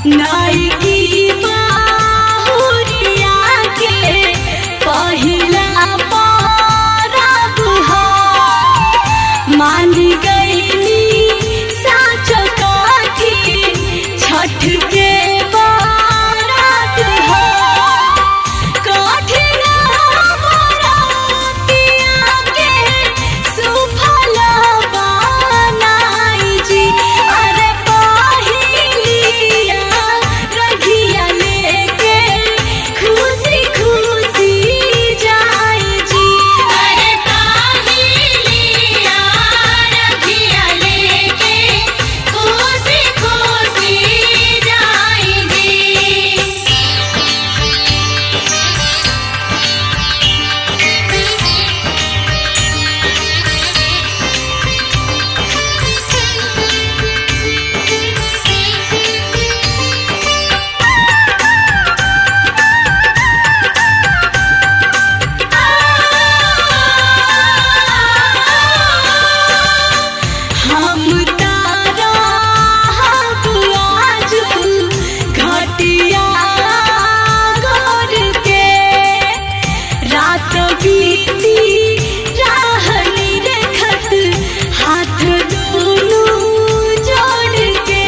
नाई की बाहुरिया के पहिला परब ह मान गईली साँच काठी छठ के बारात ह कठिना बरातिया के सुफल बनाई जी अरे पहिलिया रघिया लेके खुशी खुशी जाई जी अरे पहिलिया रघिया लेके खुशी खुशी जाई जी। हम तारा आजू घटिया गोर के रात बीती राहनी रेखत हाथ दोनों जोड़ के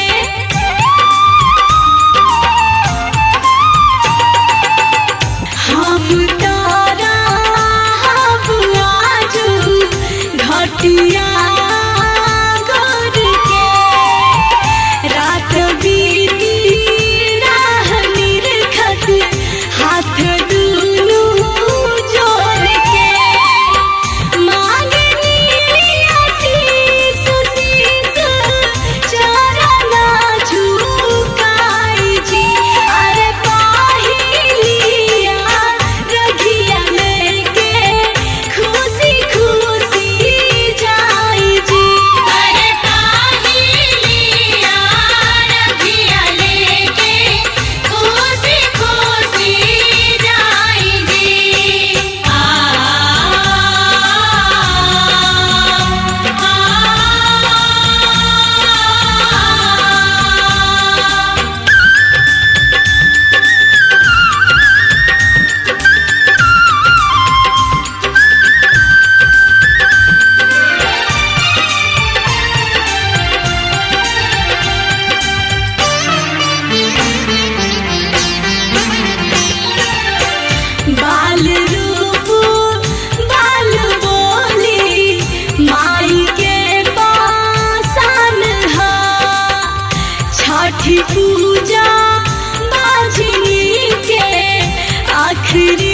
हम तारा आजू घटिया गोर के रात बीती राहनी रेखत हाथ दोनों जोड़ के मांगनी आशीष शीश चरण झुकाई जी अरे पहिलिया रघिया लेके खुशी खुशी जाई जी अरे पहिलिया रघिया लेके खुशी खुशी जाई जी। बाल रूप बाल बोली माई के पासान हा छठी पूजा बाझनी के आखिरी